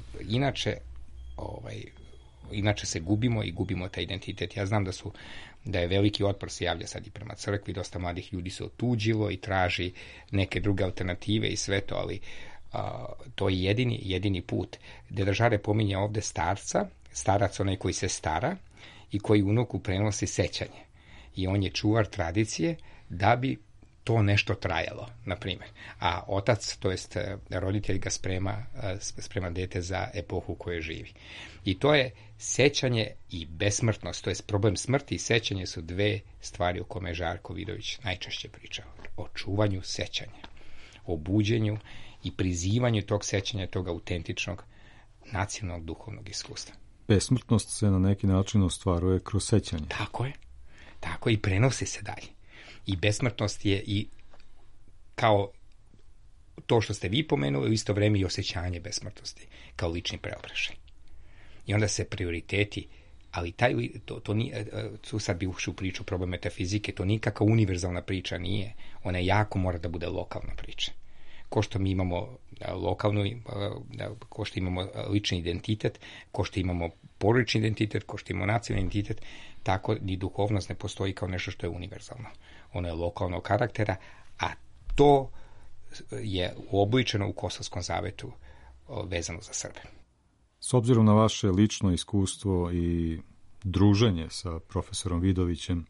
Speaker 6: Inače se gubimo i gubimo taj identitet. Ja znam da je veliki otpor se javlja sad i prema crkvi, dosta mladih ljudi se otuđilo i traži neke druge alternative i sve to, ali to je jedini put. Deda Žare pominje ovde starac onaj koji se stara i koji unuku prenosi sećanje. I on je čuvar tradicije da bi to nešto trajalo, na primjer. A otac, to jest roditelj ga sprema dete za epohu koje živi. I to je sećanje i besmrtnost, to jest problem smrti i sećanje su dve stvari o kome je Žarko Vidović najčešće pričao. O čuvanju sećanja, o buđenju i prizivanju tog sećanja, tog autentičnog nacionalnog duhovnog iskustva.
Speaker 5: Besmrtnost se na neki način ostvaruje kroz sećanje.
Speaker 6: Tako je. Tako i prenosi se dalje. I besmrtnost je i kao to što ste vi pomenuli, u isto vreme i osjećanje besmrtnosti, kao lični preobražaj. I onda se prioriteti, ali to nije, tu sad bi ušli u priču problem metafizike, to nikakva univerzalna priča nije. Ona jako mora da bude lokalna priča. Ko što mi imamo lokalnu, ko što imamo lični identitet, ko što imamo porodični identitet, ko što imamo nacionalni identitet, tako ni duhovnost ne postoji kao nešto što je univerzalno. Ono je lokalnog karaktera, a to je uobličeno u Kosovskom zavetu vezano za Srbe.
Speaker 5: S obzirom na vaše lično iskustvo i druženje sa profesorom Vidovićem,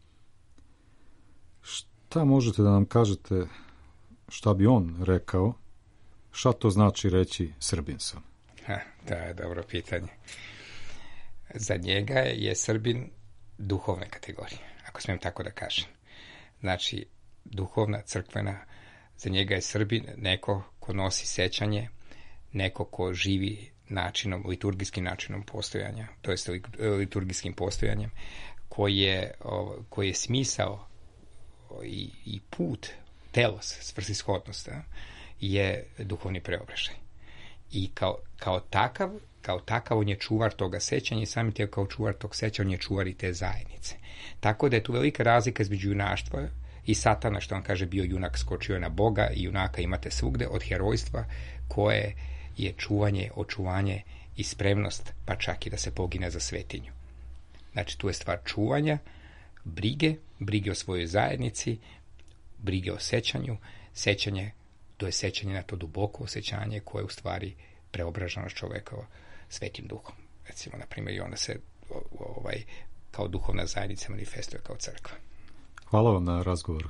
Speaker 5: šta možete da nam kažete, šta bi on rekao, šta to znači reći Srbin sam?
Speaker 6: To je dobro pitanje. Za njega je Srbin duhovne kategorije, ako smijem tako da kažem. Znači, duhovna, crkvena, za njega je Srbin neko ko nosi sećanje, neko ko živi liturgijskim načinom postojanja, to jest liturgijskim postojanjem, koji je smisao i put, telos, svrsishodnost, je duhovni preobražaj. I kao takav on je čuvar toga sećanja i samim tim kao čuvar tog sećanja on je čuvar i te zajednice. Tako da je tu velika razlika između junaštva i Satana, što on kaže bio junak, skočio na Boga i junaka imate svugde, od herojstva koje je čuvanje, očuvanje i spremnost, pa čak i da se pogine za svetinju. Znači, tu je stvar čuvanja, brige o svojoj zajednici, brige o sećanju, to je sećanje na to duboko osjećanje koje je u stvari preobražanost čovekova svetim duhom. Recimo, na primjer, i ona se kao duhovna zajednica manifestuje kao crkva.
Speaker 5: Hvala vam na razgovoru.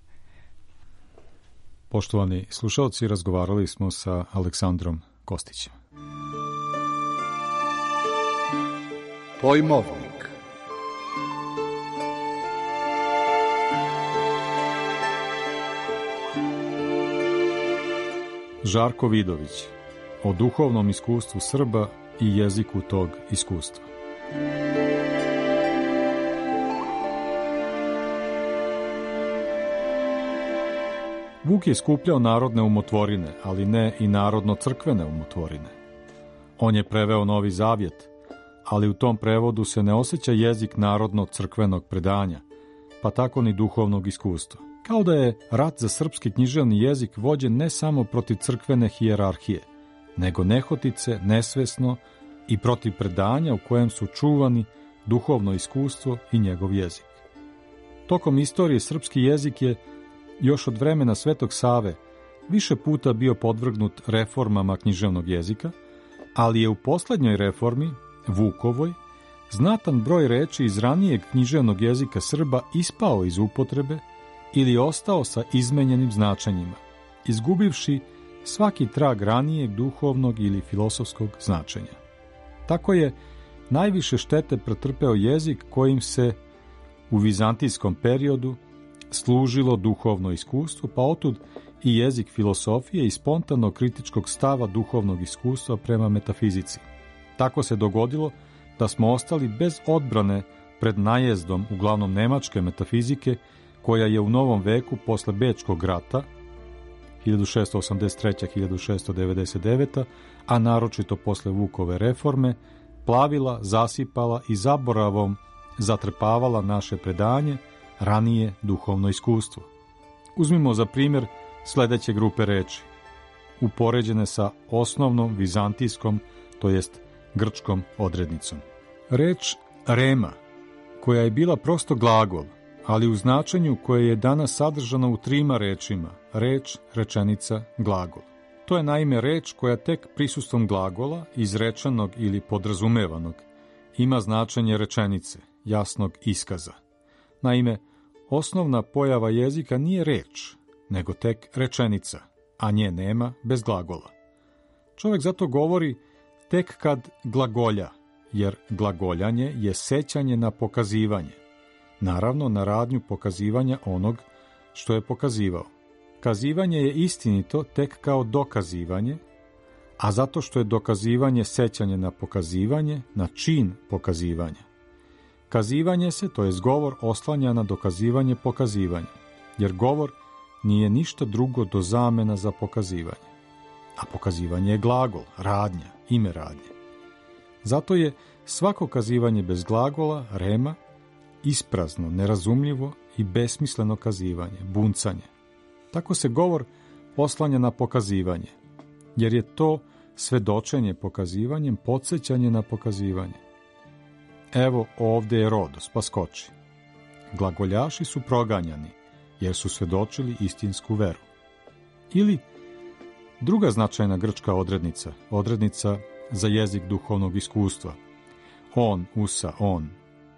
Speaker 5: Poštovani slušalci, razgovarali smo sa Aleksandrom Kostićem.
Speaker 1: Pojmovnik.
Speaker 5: Žarko Vidović o duhovnom iskustvu Srba i jeziku tog iskustva. Vuk je skupljao narodne umotvorine, ali ne i narodno-crkvene umotvorine. On je preveo Novi Zavjet, ali u tom prevodu se ne osjeća jezik narodno-crkvenog predanja, pa tako ni duhovnog iskustva. Kao da je rat za srpski književni jezik vođen ne samo protiv crkvene hijerarhije, nego nehotice, nesvesno i protiv predanja u kojem su čuvani duhovno iskustvo i njegov jezik. Tokom istorije srpski jezik je još od vremena Svetog Save više puta bio podvrgnut reformama književnog jezika, ali je u poslednjoj reformi, Vukovoj, znatan broj reči iz ranijeg književnog jezika Srba ispao iz upotrebe ili ostao sa izmenjenim značenjima, izgubivši svaki trag ranijeg duhovnog ili filosofskog značenja. Tako je najviše štete pretrpeo jezik kojim se u vizantijskom periodu služilo duhovno iskustvo, pa otud i jezik filosofije i spontano kritičkog stava duhovnog iskustva prema metafizici. Tako se dogodilo da smo ostali bez odbrane pred najezdom uglavnom nemačke metafizike, koja je u novom veku posle Bečkog rata 1683-1699, a naročito posle Vukove reforme, plavila, zasipala i zaboravom zatrpavala naše predanje, ranije duhovno iskustvo. Uzmimo za primjer sledeće grupe reči, upoređene sa osnovnom vizantijskom, to jest grčkom odrednicom. Reč rema, koja je bila prosto glagol, ali u značenju koje je danas sadržano u trima rečima, reč, rečenica, glagol. To je naime reč koja tek prisustvom glagola, izrečenog ili podrazumevanog, ima značenje rečenice, jasnog iskaza. Naime, osnovna pojava jezika nije reč, nego tek rečenica, a nje nema bez glagola. Čovjek zato govori tek kad glagolja, jer glagoljanje je sećanje na pokazivanje, naravno na radnju pokazivanja onog što je pokazivao. kazivanje je istinito tek kao dokazivanje, a zato što je dokazivanje sećanje na pokazivanje, na čin pokazivanja. Kazivanje se, to jest govor, oslanja na dokazivanje pokazivanja, jer govor nije ništa drugo do zamena za pokazivanje. A pokazivanje je glagol, radnja, ime radnje. Zato je svako kazivanje bez glagola, rema, isprazno, nerazumljivo i besmisleno kazivanje, buncanje. Tako se govor oslanja na pokazivanje, jer je to svedočenje pokazivanjem, podsjećanje na pokazivanje. Evo ovdje je Rodos, pa skoči. Glagoljaši su proganjani, jer su svedočili istinsku veru. Ili druga značajna grčka odrednica, odrednica za jezik duhovnog iskustva, on, usa, on,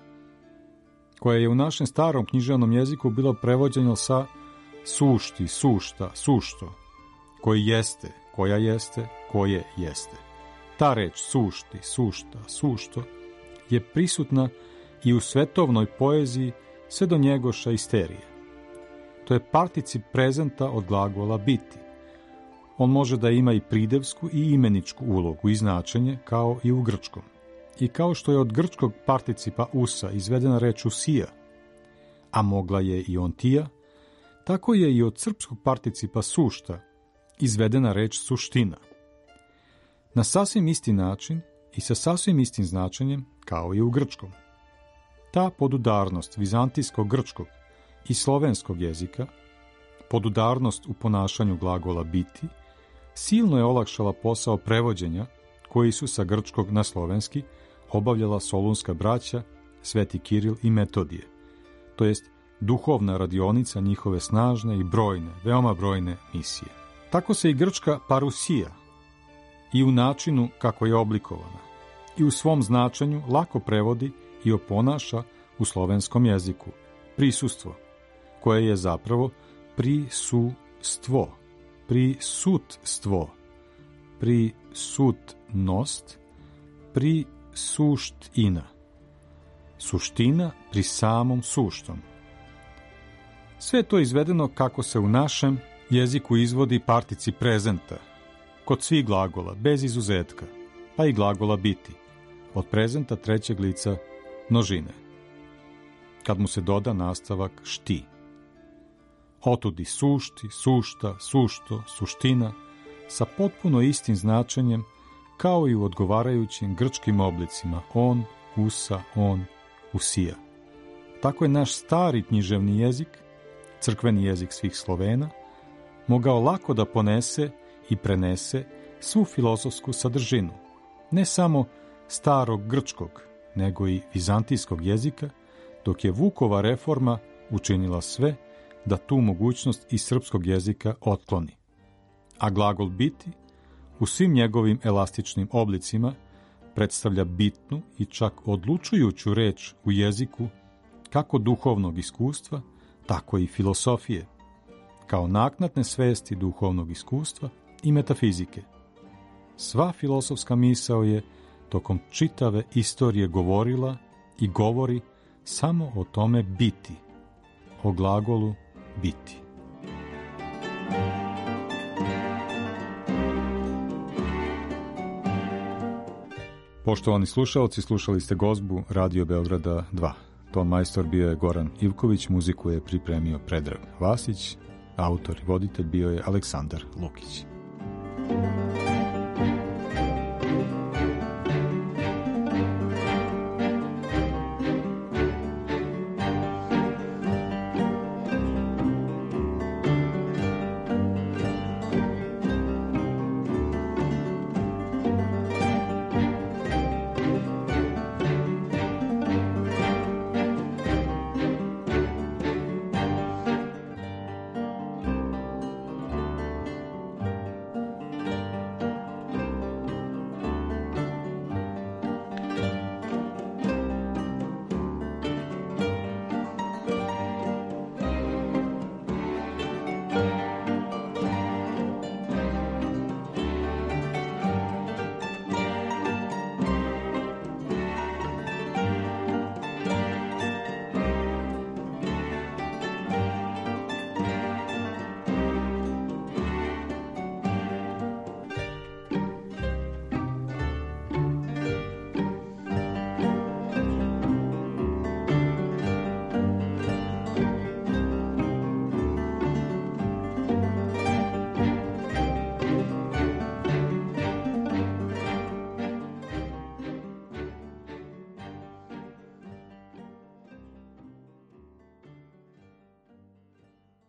Speaker 5: koja je u našem starom književnom jeziku bilo prevođeno sa sušti, sušta, sušto, koji jeste, koja jeste, koje jeste. Ta reč sušti, sušta, sušto je prisutna i u svetovnoj poeziji sve do Njegoša i Sterije. To je particip prezenta od glagola biti. On može da ima i pridevsku i imeničku ulogu i značenje kao i u grčkom. I kao što je od grčkog participa usa izvedena reč usija, a mogla je i ontija, tako je i od srpskog participa sušta izvedena reč suština. Na sasvim isti način i sa sasvim istim značenjem kao i u grčkom. Ta podudarnost vizantijskog grčkog i slovenskog jezika, podudarnost u ponašanju glagola biti, silno je olakšala posao prevođenja koji su sa grčkog na slovenski obavljala solunska braća, Sveti Kiril i Metodije, to jest duhovna radionica njihove snažne i brojne, veoma brojne misije. Tako se i grčka parusija i u načinu kako je oblikovana i u svom značenju lako prevodi i oponaša u slovenskom jeziku prisustvo, koje je zapravo prisustvo, prisutstvo, prisutnost, prisuština, suština pri samom suštom. Sve to izvedeno kako se u našem jeziku izvodi particip prezenta, kod svih glagola, bez izuzetka, pa i glagola biti, od prezenta trećeg lica množine, kad mu se doda nastavak šti. Otudi sušti, sušta, sušto, suština, sa potpuno istim značenjem, kao i u odgovarajućim grčkim oblicima on, usa, on, usija. Tako je naš stari književni jezik, crkveni jezik svih Slovena, mogao lako da ponese i prenese svu filozofsku sadržinu, ne samo starog grčkog, nego i vizantijskog jezika, dok je Vukova reforma učinila sve da tu mogućnost iz srpskog jezika otkloni. A glagol biti u svim njegovim elastičnim oblicima predstavlja bitnu i čak odlučujuću reč u jeziku kako duhovnog iskustva, tako i filosofije, kao naknadne svesti duhovnog iskustva i metafizike. Sva filosofska misao je tokom čitave istorije govorila i govori samo o tome biti, o glagolu biti. Poštovani slušalci, slušali ste gozbu Radio Beograda 2. Ton majstor bio je Goran Ivković, muziku je pripremio Predrag Vasić, autor i voditelj bio je Aleksandar Lukić.